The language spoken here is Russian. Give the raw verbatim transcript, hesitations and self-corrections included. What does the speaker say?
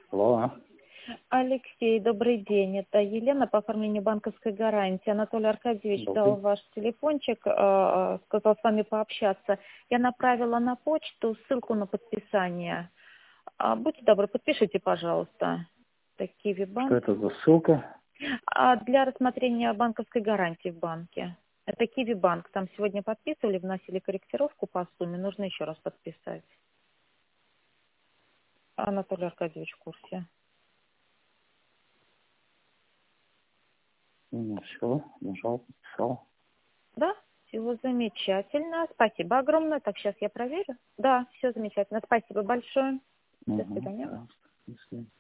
Алло. Алексей, добрый день. Это Елена по оформлению банковской гарантии. Анатолий Аркадьевич Добрый. дал ваш телефончик, э, сказал с вами пообщаться. Я направила на почту ссылку на подписание. А, будьте добры, подпишите, пожалуйста. Это Киви Что банк. это за ссылка? А для рассмотрения банковской гарантии в банке. Это Киви банк. Там сегодня подписывали, вносили корректировку по сумме. Нужно еще раз подписать. Анатолий Аркадьевич в курсе. Ну, все, нажал, подписал. Да, всего замечательно. Спасибо огромное. Так, сейчас я проверю. Да, все замечательно. Спасибо большое. До Угу, свидания. пожалуйста. До свидания.